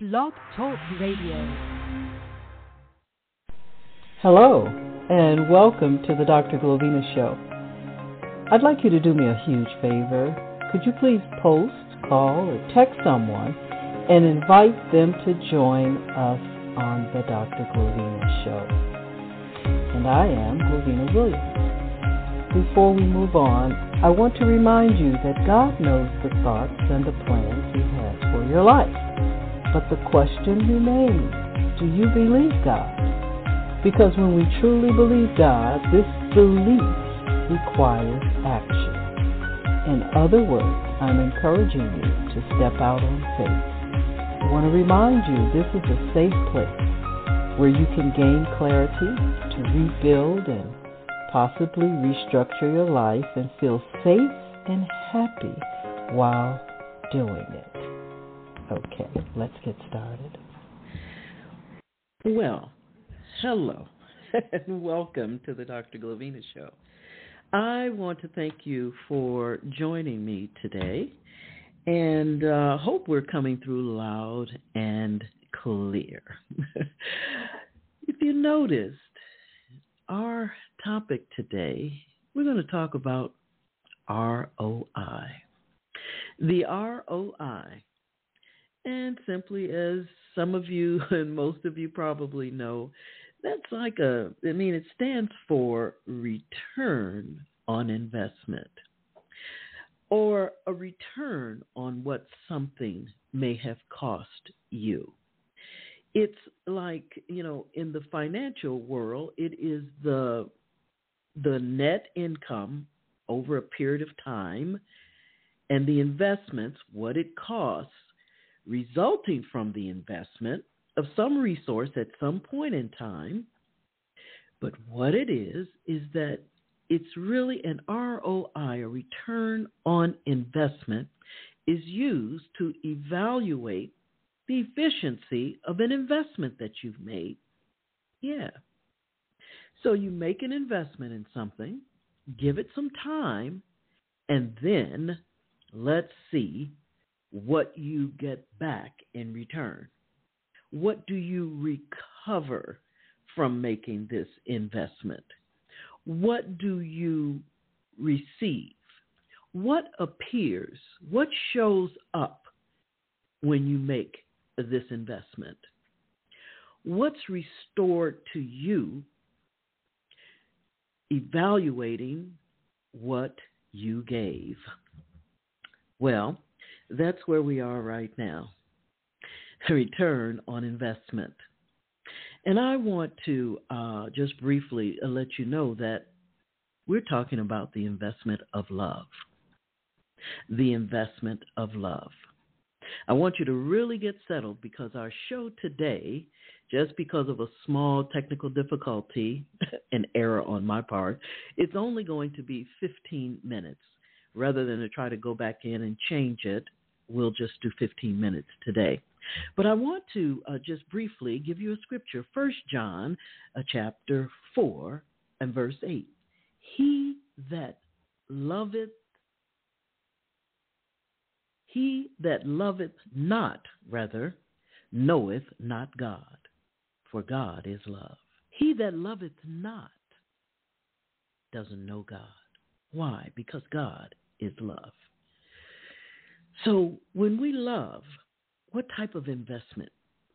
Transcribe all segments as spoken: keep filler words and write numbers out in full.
Blog Talk Radio. Hello, and welcome to the Doctor Glovina Show. I'd like you to do me a huge favor. Could you please post, call, or text someone and invite them to join us on the Doctor Glovina Show? And I am Glovina Williams. Before we move on, I want to remind you that God knows the thoughts and the plans He has for your life. But the question remains, do you believe God? Because when we truly believe God, this belief requires action. In other words, I'm encouraging you to step out on faith. I want to remind you this is a safe place where you can gain clarity to rebuild and possibly restructure your life and feel safe and happy while doing it. Okay, let's get started. Well, hello, and welcome to the Doctor Glovina Show. I want to thank you for joining me today, and uh, hope we're coming through loud and clear. If you noticed, our topic today, we're going to talk about R O I. The R O I. And simply, as some of you and most of you probably know, that's like a, I mean, it stands for return on investment, or a return on what something may have cost you. It's like, you know, in the financial world, it is the the net income over a period of time and the investments, what it costs, resulting from the investment of some resource at some point in time. But what it is, is that it's really an R O I, a return on investment, is used to evaluate the efficiency of an investment that you've made. Yeah. So you make an investment in something, give it some time, and then let's see what you get back in return. What do you recover from making this investment? What do you receive? What appears? What shows up when you make this investment? What's restored to you evaluating what you gave? Well, that's where we are right now, return on investment. And I want to uh, just briefly uh, let you know that we're talking about the investment of love, the investment of love. I want you to really get settled because our show today, just because of a small technical difficulty, an error on my part, it's only going to be fifteen minutes. Rather than to try to go back in and change it, we'll just do fifteen minutes today. But I want to uh, just briefly give you a scripture, First John uh, chapter four and verse eight. He that loveth, he that loveth not, rather, knoweth not God, for God is love. He that loveth not doesn't know God. Why? Because God is love. So when we love, what type of investment?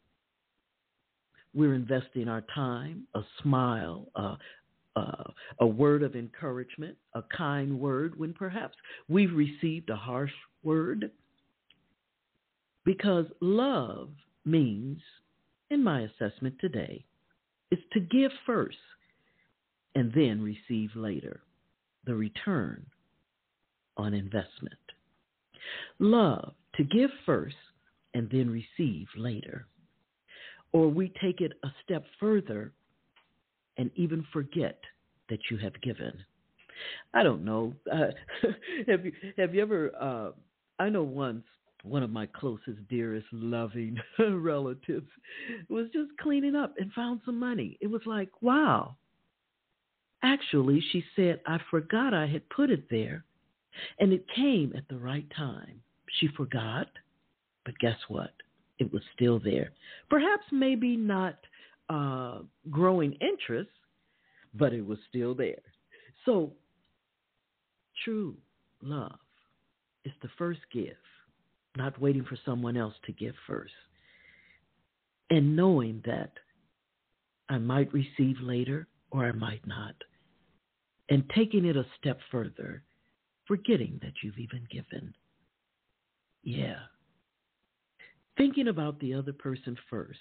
We're investing our time, a smile, uh, uh, a word of encouragement, a kind word when perhaps we've received a harsh word. Because love means, in my assessment today, is to give first and then receive later, the return on investment. Love, to give first and then receive later. Or we take it a step further and even forget that you have given. I don't know. Uh, have you have you ever, uh, I know once one of my closest, dearest, loving relatives was just cleaning up and found some money. It was like, wow. Actually, she said, I forgot I had put it there, and it came at the right time. She forgot, but guess what? It was still there. Perhaps maybe not uh, growing interest, but it was still there. So true love is the first give, not waiting for someone else to give first. And knowing that I might receive later or I might not. And taking it a step further, forgetting that you've even given. Yeah. Thinking about the other person first.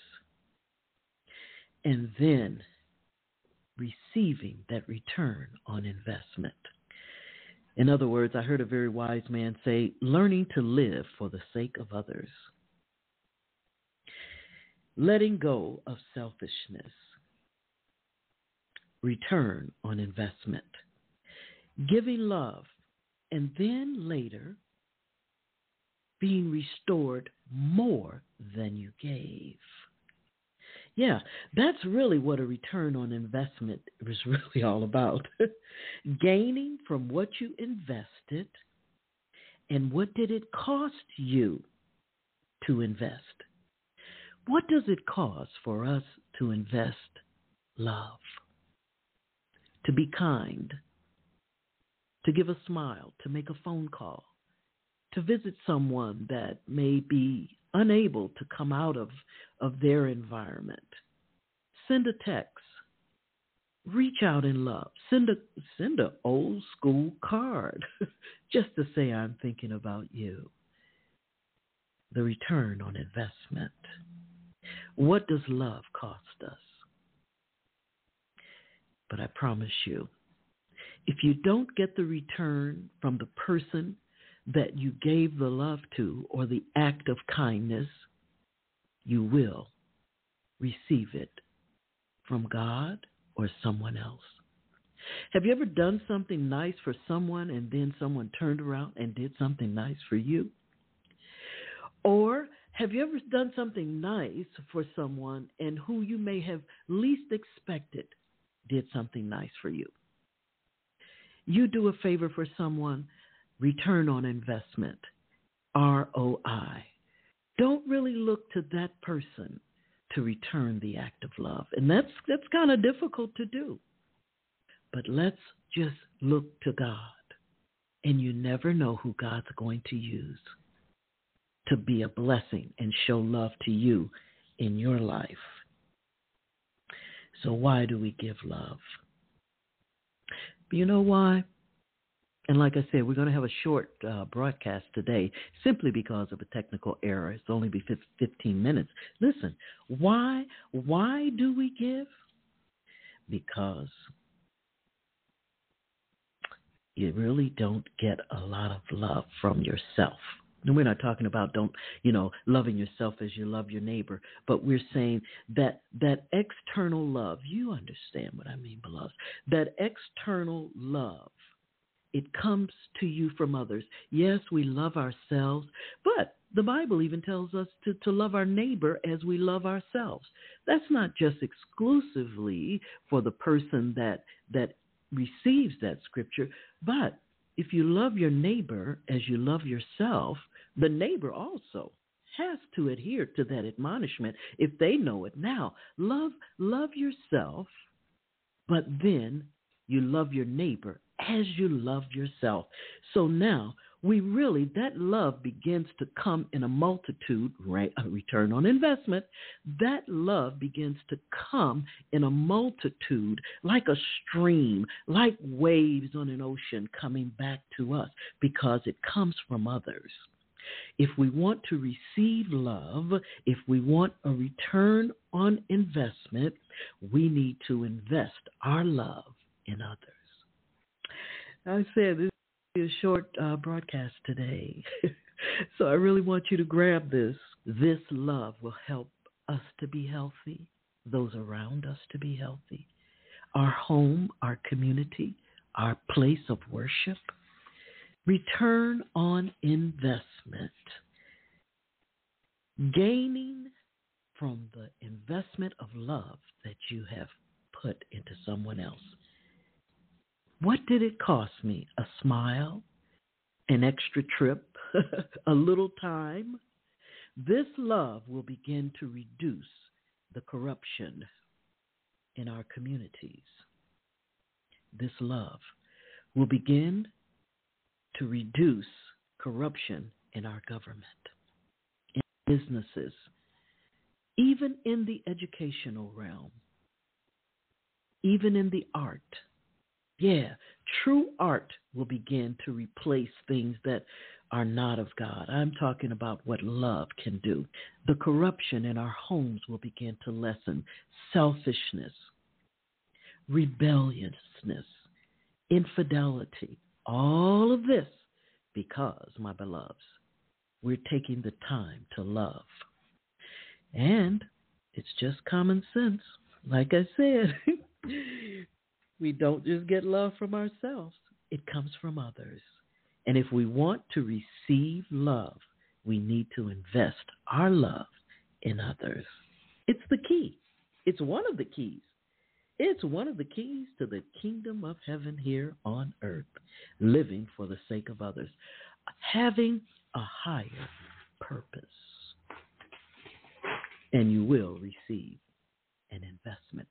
And then receiving that return on investment. In other words, I heard a very wise man say, learning to live for the sake of others. Letting go of selfishness. Return on investment. Giving love. And then later, being restored more than you gave. Yeah, that's really what a return on investment is really all about. Gaining from what you invested, and what did it cost you to invest? What does it cost for us to invest love? To be kind, to give a smile, to make a phone call, to visit someone that may be unable to come out of, of their environment. Send a text. Reach out in love. Send a send a old school card just to say I'm thinking about you. The return on investment. What does love cost us? But I promise you, if you don't get the return from the person that you gave the love to or the act of kindness, you will receive it from God or someone else. Have you ever done something nice for someone and then someone turned around and did something nice for you? Or have you ever done something nice for someone and who you may have least expected did something nice for you? You do a favor for someone, return on investment, R O I. Don't really look to that person to return the act of love. And that's that's kind of difficult to do. But let's just look to God. And you never know who God's going to use to be a blessing and show love to you in your life. So why do we give love? You know why? And like I said, we're going to have a short uh, broadcast today simply because of a technical error. It's only be fifteen minutes. Listen, why, why do we give? Because you really don't get a lot of love from yourself. And we're not talking about don't, you know, loving yourself as you love your neighbor, but we're saying that that external love, you understand what I mean, beloved, that external love, it comes to you from others. Yes, we love ourselves, but the Bible even tells us to, to love our neighbor as we love ourselves. That's not just exclusively for the person that that receives that scripture, but if you love your neighbor as you love yourself, the neighbor also has to adhere to that admonishment if they know it. Now, love, love yourself, but then you love your neighbor as you love yourself. So now we really, that love begins to come in a multitude, right, a return on investment. That love begins to come in a multitude, like a stream, like waves on an ocean coming back to us because it comes from others. If we want to receive love, if we want a return on investment, we need to invest our love in others. I said this is a short uh, broadcast today, so I really want you to grab this. This love will help us to be healthy, those around us to be healthy, our home, our community, our place of worship. Return on investment. Gaining from the investment of love that you have put into someone else. What did it cost me? A smile? An extra trip? A little time? This love will begin to reduce the corruption in our communities. This love will begin to reduce corruption in our government, in businesses, even in the educational realm, even in the art. Yeah, true art will begin to replace things that are not of God. I'm talking about what love can do. The corruption in our homes will begin to lessen. Selfishness, rebelliousness, infidelity, all of this because, my beloveds, we're taking the time to love. And it's just common sense. Like I said, we don't just get love from ourselves. It comes from others. And if we want to receive love, we need to invest our love in others. It's the key. It's one of the keys. It's one of the keys to the kingdom of heaven here on earth, living for the sake of others, having a higher purpose. And you will receive an investment.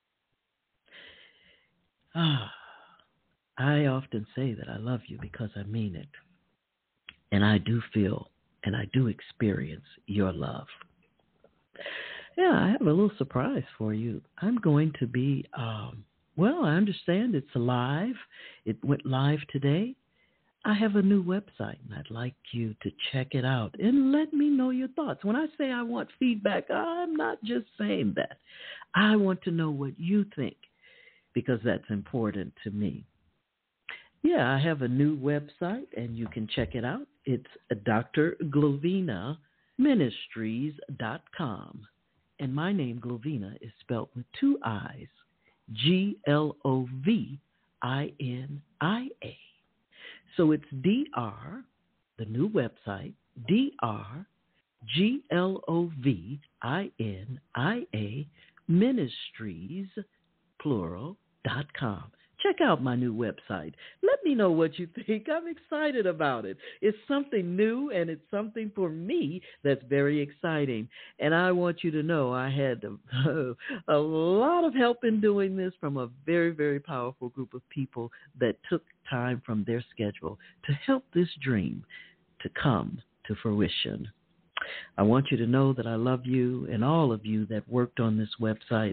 Ah, I often say that I love you because I mean it. And I do feel and I do experience your love. Yeah, I have a little surprise for you. I'm going to be, um, well, I understand it's live. It went live today. I have a new website, and I'd like you to check it out and let me know your thoughts. When I say I want feedback, I'm not just saying that. I want to know what you think because that's important to me. Yeah, I have a new website, and you can check it out. It's D R Glovina Ministries dot com. And my name, Glovina, is spelled with two I's, G L O V I N I A. So it's D R, the new website, D R G L O V I N I A, Ministries, plural, dot com. Check out my new website. Let me know what you think. I'm excited about it. It's something new, and it's something for me that's very exciting. And I want you to know I had a, a lot of help in doing this from a very, very powerful group of people that took time from their schedule to help this dream to come to fruition. I want you to know that I love you and all of you that worked on this website.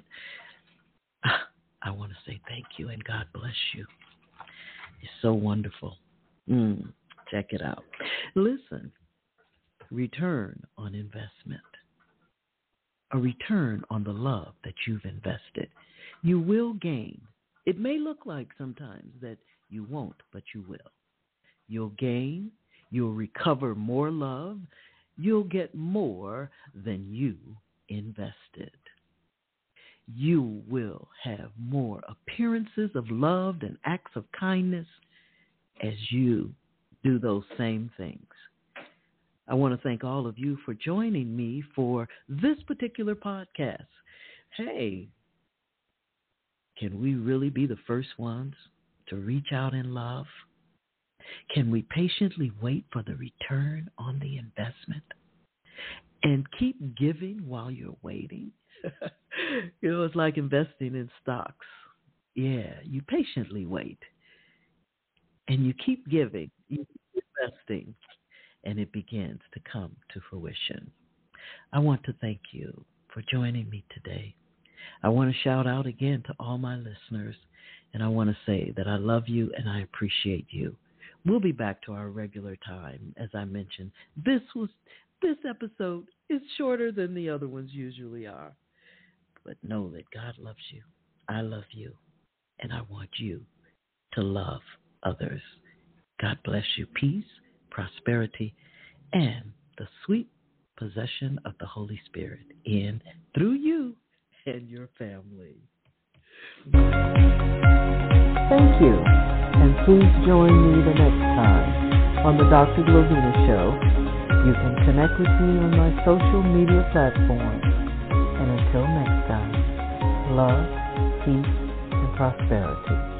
I want to say thank you and God bless you. It's so wonderful. Mm, check it out. Listen, return on investment. A return on the love that you've invested. You will gain. It may look like sometimes that you won't, but you will. You'll gain. You'll recover more love. You'll get more than you invested. You will have more appearances of love and acts of kindness as you do those same things. I want to thank all of you for joining me for this particular podcast. Hey, can we really be the first ones to reach out in love? Can we patiently wait for the return on the investment and keep giving while you're waiting? You know, it's like investing in stocks. Yeah, you patiently wait. And you keep giving, you keep investing, and it begins to come to fruition. I want to thank you for joining me today. I want to shout out again to all my listeners, and I want to say that I love you and I appreciate you. We'll be back to our regular time. As I mentioned, this was this episode is shorter than the other ones usually are. But know that God loves you. I love you. And I want you to love others. God bless you. Peace, prosperity, and the sweet possession of the Holy Spirit in, through you and your family. Thank you. And please join me the next time on the Doctor Glovina Show. You can connect with me on my social media platforms. And until next time, love, peace, and prosperity.